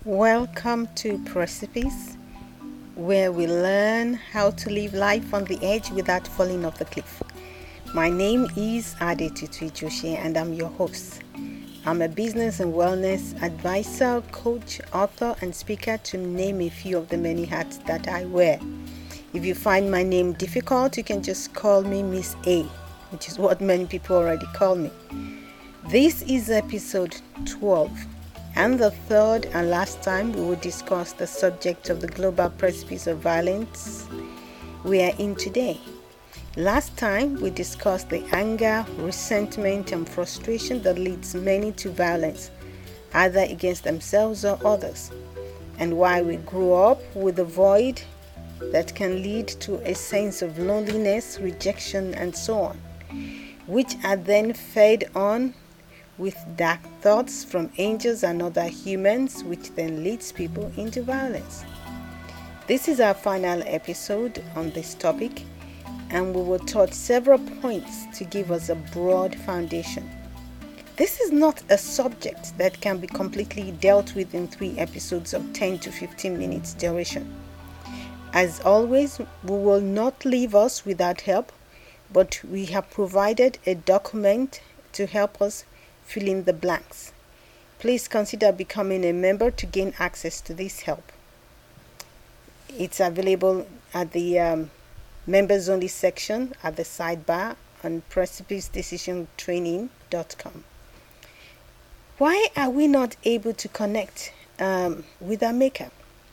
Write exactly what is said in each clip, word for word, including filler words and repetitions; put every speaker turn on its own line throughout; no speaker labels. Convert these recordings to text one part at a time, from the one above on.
Welcome to Precipice, where we learn how to live life on the edge without falling off the cliff. My name is Adetutu Joshi and I'm your host. I'm a business and wellness advisor, coach, author, and speaker, to name a few of the many hats that I wear. If you find my name difficult, you can just call me Miss A, which is what many people already call me. This is episode twelve. And the third and last time we will discuss the subject of the global precipice of violence we are in today. Last time we discussed the anger, resentment, and frustration that leads many to violence, either against themselves or others, and why we grew up with a void that can lead to a sense of loneliness, rejection, and so on, which are then fed on with dark thoughts from angels and other humans, which then leads people into violence. This is our final episode on this topic, and we will touch several points to give us a broad foundation. This is not a subject that can be completely dealt with in three episodes of ten to fifteen minutes duration. As always, we will not leave us without help, but we have provided a document to help us fill in the blanks. Please consider becoming a member to gain access to this help. It's available at the um, members only section at the sidebar on precipice decision training dot com. Why are we not able to connect um, with our maker?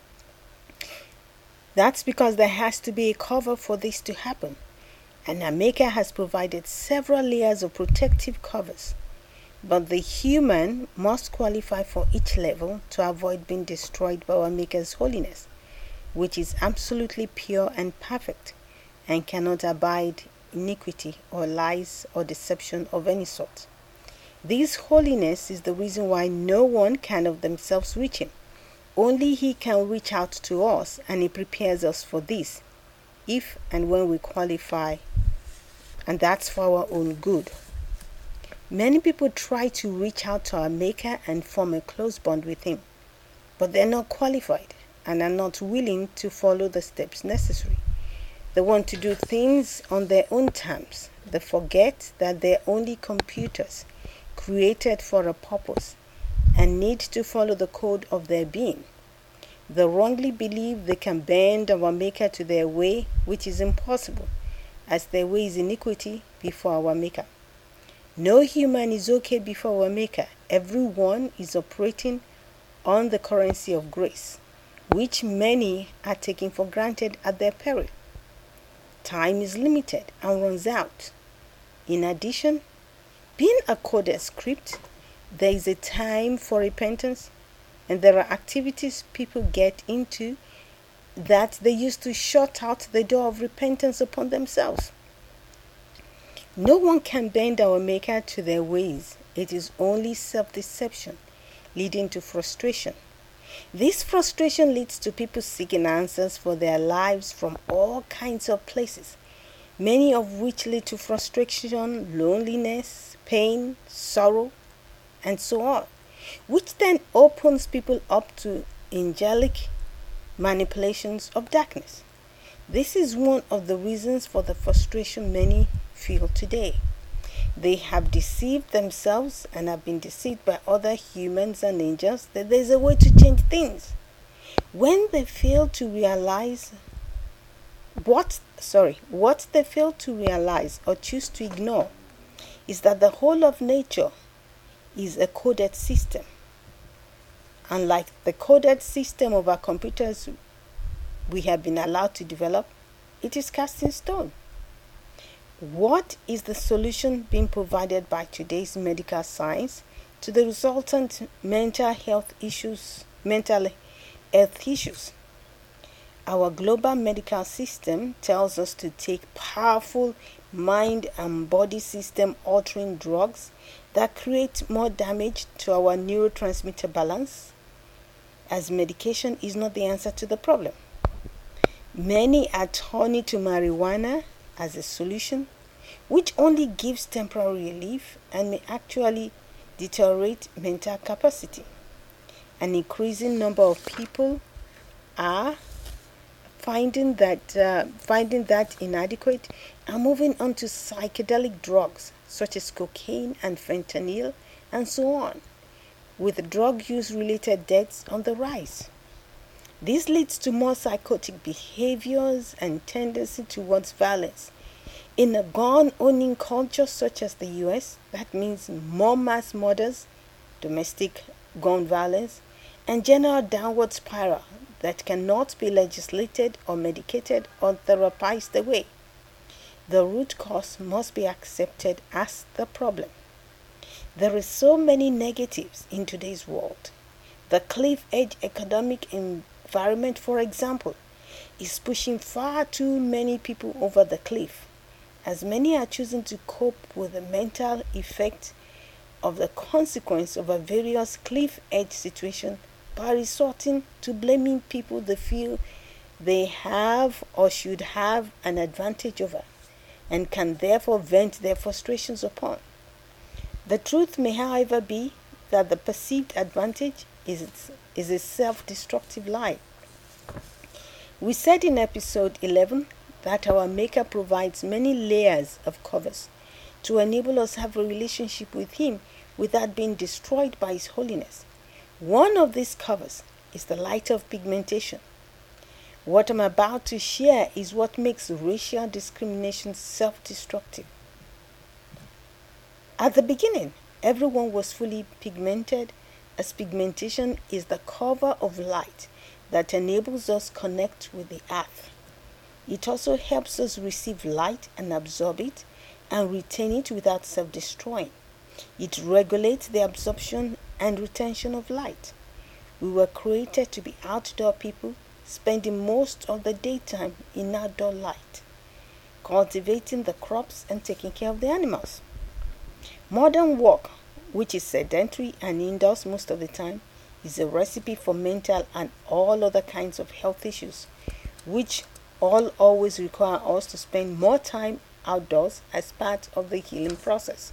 That's because there has to be a cover for this to happen, and our maker has provided several layers of protective covers. But the human must qualify for each level to avoid being destroyed by our Maker's holiness, which is absolutely pure and perfect, and cannot abide iniquity or lies or deception of any sort. This holiness is the reason why no one can of themselves reach him. Only he can reach out to us, and he prepares us for this, if and when we qualify, and that's for our own good. Many people try to reach out to our Maker and form a close bond with him, but they're not qualified and are not willing to follow the steps necessary. They want to do things on their own terms. They forget that they're only computers created for a purpose and need to follow the code of their being. They wrongly believe they can bend our Maker to their way, which is impossible, as their way is iniquity before our Maker. No human is okay before our Maker. Everyone is operating on the currency of grace, which many are taking for granted at their peril. Time is limited and runs out. In addition, being a coded script, there is a time for repentance, and there are activities people get into that they use to shut out the door of repentance upon themselves. No one can bend our Maker to their ways. It is only self-deception, leading to frustration. This frustration leads to people seeking answers for their lives from all kinds of places, many of which lead to frustration, loneliness, pain, sorrow, and so on, which then opens people up to angelic manipulations of darkness. This is one of the reasons for the frustration many feel today. They have deceived themselves and have been deceived by other humans and angels that there is a way to change things. When they fail to realize what, sorry, what they fail to realize or choose to ignore is that the whole of nature is a coded system. Unlike the coded system of our computers we have been allowed to develop, it is cast in stone. What is the solution being provided by today's medical science to the resultant mental health issues, mental health issues? Our global medical system tells us to take powerful mind and body system altering drugs that create more damage to our neurotransmitter balance, as medication is not the answer to the problem. Many are turning to marijuana as a solution, which only gives temporary relief and may actually deteriorate mental capacity. An increasing number of people are finding that uh, finding that inadequate and moving on to psychedelic drugs such as cocaine and fentanyl and so on, with drug use related deaths on the rise. This leads to more psychotic behaviors and tendency towards violence. In a gun-owning culture such as the U S, that means more mass murders, domestic gun violence, and general downward spiral that cannot be legislated or medicated or therapized away. The root cause must be accepted as the problem. There is so many negatives in today's world. The cliff edge economic environment, for example, is pushing far too many people over the cliff, as many are choosing to cope with the mental effect of the consequence of a various cliff edge situation by resorting to blaming people they feel they have or should have an advantage over, and can therefore vent their frustrations upon. The truth may, however, be that the perceived advantage is, is a self-destructive lie. We said in episode eleven that our Maker provides many layers of covers to enable us to have a relationship with Him without being destroyed by His holiness. One of these covers is the light of pigmentation. What I'm about to share is what makes racial discrimination self-destructive. At the beginning, everyone was fully pigmented, as pigmentation is the cover of light that enables us to connect with the earth. It also helps us receive light and absorb it and retain it without self-destroying. It regulates the absorption and retention of light. We were created to be outdoor people, spending most of the daytime in outdoor light, cultivating the crops and taking care of the animals. Modern work, which is sedentary and indoors most of the time, is a recipe for mental and all other kinds of health issues, which all always require us to spend more time outdoors as part of the healing process.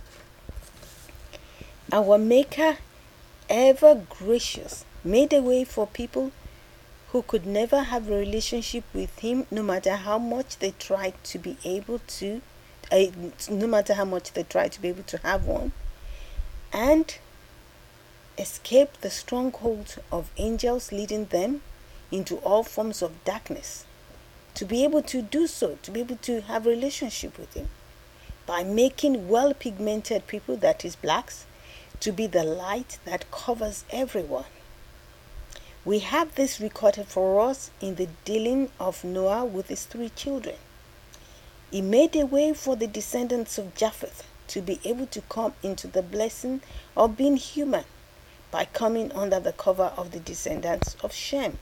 Our Maker, ever gracious, made a way for people who could never have a relationship with Him, no matter how much they tried to be able to, uh, no matter how much they tried to be able to have one, and escape the stronghold of angels leading them into all forms of darkness. To be able to do so, to be able to have a relationship with Him, by making well-pigmented people, that is blacks, to be the light that covers everyone. We have this recorded for us in the dealing of Noah with his three children. He made a way for the descendants of Japheth to be able to come into the blessing of being human by coming under the cover of the descendants of Shem.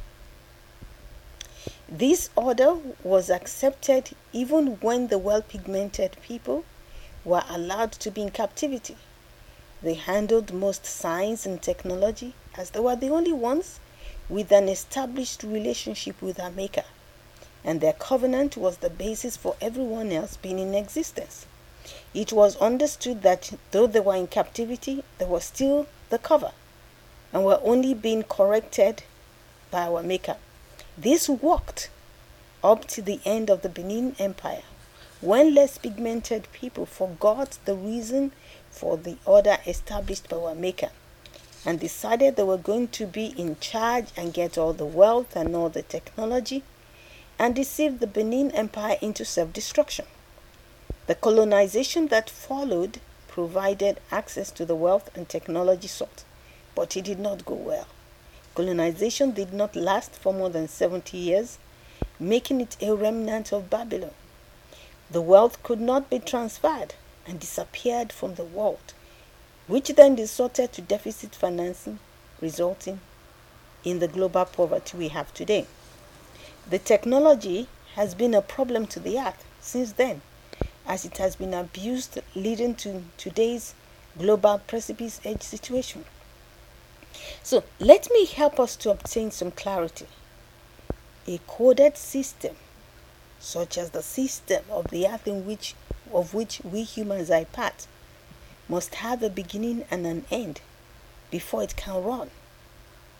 This order was accepted even when the well-pigmented people were allowed to be in captivity. They handled most science and technology as they were the only ones with an established relationship with our Maker, and their covenant was the basis for everyone else being in existence. It was understood that though they were in captivity, they were still the cover and were only being corrected by our Maker. This worked up to the end of the Benin Empire, when less pigmented people forgot the reason for the order established by our Maker and decided they were going to be in charge and get all the wealth and all the technology, and deceived the Benin Empire into self-destruction. The colonization that followed provided access to the wealth and technology sought, but it did not go well. Colonization did not last for more than seventy years, making it a remnant of Babylon. The wealth could not be transferred and disappeared from the world, which then resorted to deficit financing, resulting in the global poverty we have today. The technology has been a problem to the earth since then, as it has been abused, leading to today's global precipice edge situation. So let me help us to obtain some clarity. A coded system, such as the system of the earth in which of which we humans are a part, must have a beginning and an end before it can run.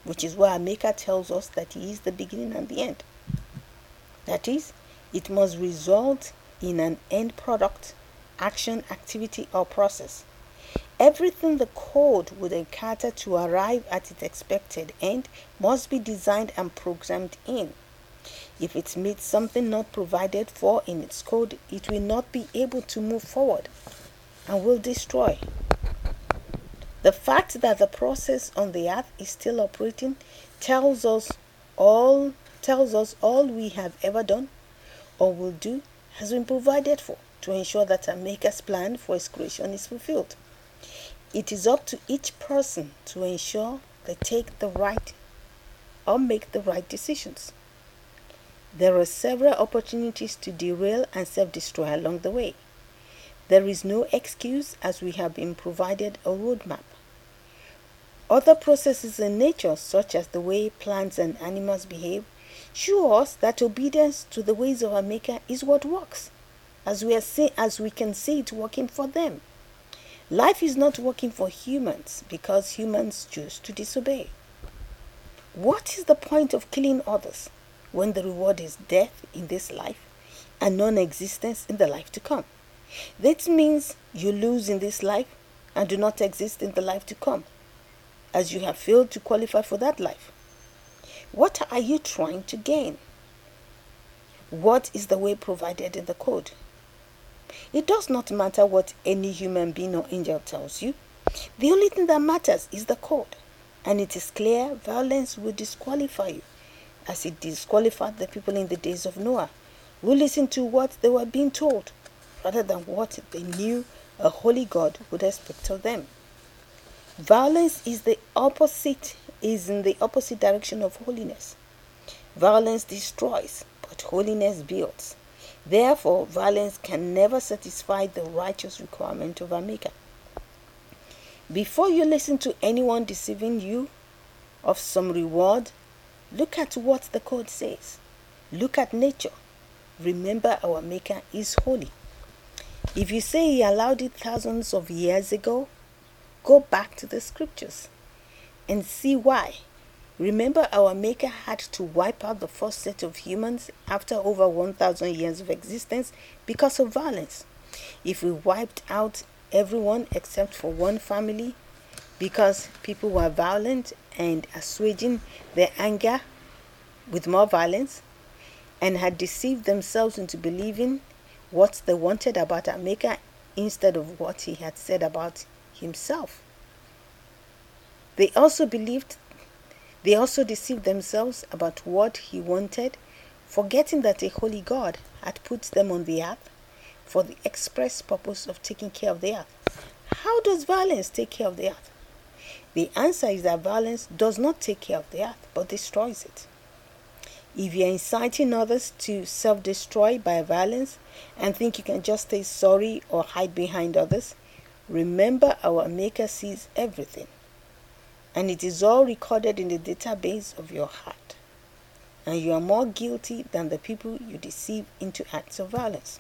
which is why our Maker tells us that He is the beginning and the end. That is, it must result in an end product, action, activity, or process. Everything the code would encounter to arrive at its expected end must be designed and programmed in. If it meets something not provided for in its code, it will not be able to move forward and will destroy. The fact that the process on the earth is still operating tells us all tells us all we have ever done or will do has been provided for to ensure that our Maker's plan for His creation is fulfilled. It is up to each person to ensure they take the right or make the right decisions. There are several opportunities to derail and self-destroy along the way. There is no excuse as we have been provided a roadmap. Other processes in nature, such as the way plants and animals behave, show us that obedience to the ways of our Maker is what works, as we, are see, as we can see it working for them. Life is not working for humans because humans choose to disobey. What is the point of killing others when the reward is death in this life and non-existence in the life to come? This means you lose in this life and do not exist in the life to come, as you have failed to qualify for that life. What are you trying to gain? What is the way provided in the code? It does not matter what any human being or angel tells you. The only thing that matters is the code. And it is clear violence will disqualify you, as it disqualified the people in the days of Noah, who listened to what they were being told, rather than what they knew a holy God would expect of them. Violence is the opposite, is in the opposite direction of holiness. Violence destroys, but holiness builds. Therefore, violence can never satisfy the righteous requirement of our Maker. Before you listen to anyone deceiving you of some reward, look at what the code says. Look at nature. Remember, our Maker is holy. If you say He allowed it thousands of years ago, go back to the scriptures and see why. Remember, our Maker had to wipe out the first set of humans after over one thousand years of existence because of violence. If we wiped out everyone except for one family because people were violent and assuaging their anger with more violence and had deceived themselves into believing what they wanted about our Maker instead of what He had said about Himself. They also believed They also deceived themselves about what He wanted, forgetting that a holy God had put them on the earth for the express purpose of taking care of the earth. How does violence take care of the earth? The answer is that violence does not take care of the earth, but destroys it. If you are inciting others to self-destroy by violence and think you can just stay sorry or hide behind others, remember, our Maker sees everything. And it is all recorded in the database of your heart. And you are more guilty than the people you deceive into acts of violence.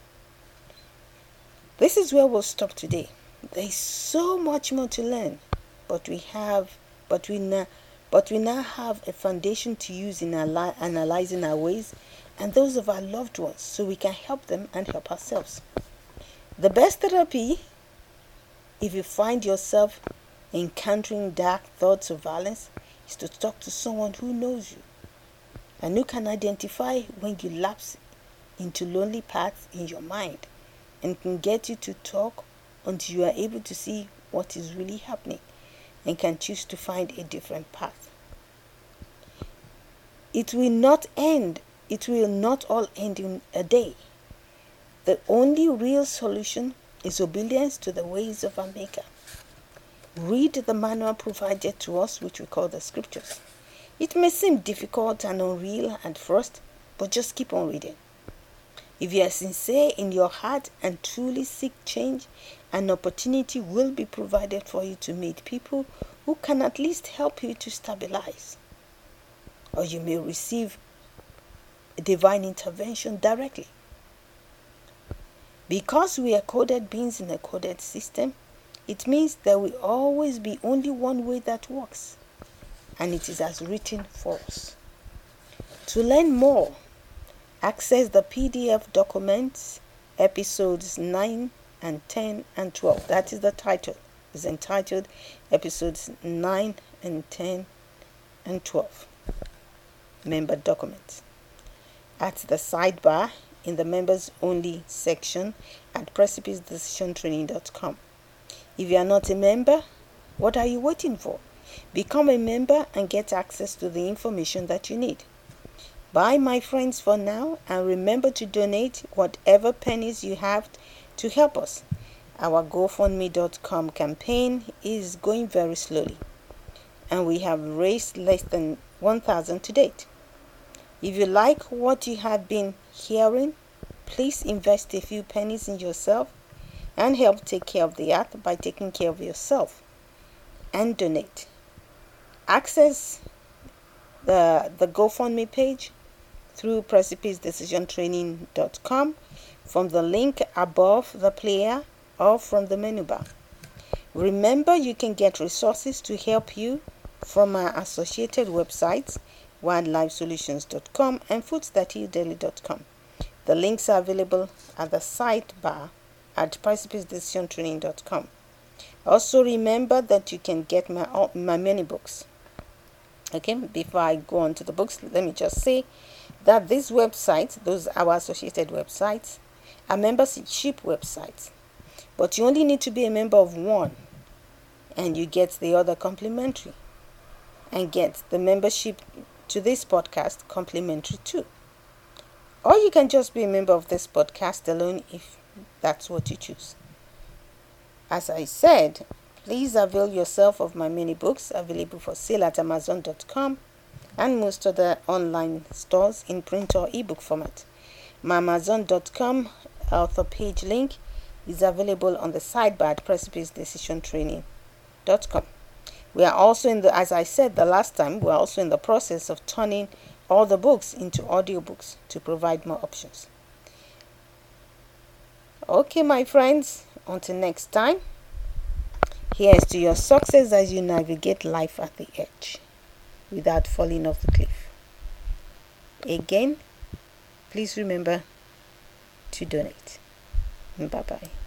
This is where we'll stop today. There is so much more to learn, but we have, but we now, but we now have a foundation to use in our, analyzing our ways and those of our loved ones, so we can help them and help ourselves. The best therapy, if you find yourself encountering dark thoughts of violence, is to talk to someone who knows you and who can identify when you lapse into lonely paths in your mind and can get you to talk until you are able to see what is really happening and can choose to find a different path. It will not end, it will not all end in a day. The only real solution is obedience to the ways of our Maker. Read the manual provided to us, which we call the scriptures. It may seem difficult and unreal at first, but just keep on reading. If you are sincere in your heart and truly seek change, an opportunity will be provided for you to meet people who can at least help you to stabilize. Or you may receive a divine intervention directly. Because we are coded beings in a coded system, it means there will always be only one way that works. and it is as written for us. To learn more, access the P D F documents, episodes nine and ten and twelve. That is the title. It's entitled episodes nine and ten and twelve. Member documents. At the sidebar in the members only section at precipice decision training dot com. If you are not a member, what are you waiting for? Become a member and get access to the information that you need. Bye, my friends, for now, and remember to donate whatever pennies you have to help us. Our GoFundMe dot com campaign is going very slowly, and we have raised less than one thousand to date. If you like what you have been hearing, please invest a few pennies in yourself and help take care of the earth by taking care of yourself, and donate. Access the, the GoFundMe page through precipice decision training dot com from the link above the player or from the menu bar. Remember, you can get resources to help you from our associated websites, wildlife solutions dot com and foods that heal daily dot com. The links are available at the sidebar at precipice decision training dot com. Also remember that you can get my, my many books. Okay, before I go on to the books, let me just say that these websites, those are our associated websites, are membership websites. But you only need to be a member of one, and you get the other complimentary, and get the membership to this podcast complimentary too. Or you can just be a member of this podcast alone if that's what you choose. As I said, please avail yourself of my many books available for sale at amazon dot com and most other online stores in print or ebook format. My amazon dot com author page link is available on the sidebar at precipice decision training dot com. We are also in the, as I said the last time, we are also in the process of turning all the books into audiobooks to provide more options. Okay, my friends, until next time, here's to your success as you navigate life at the edge without falling off the cliff. Again, please remember to donate. Bye-bye.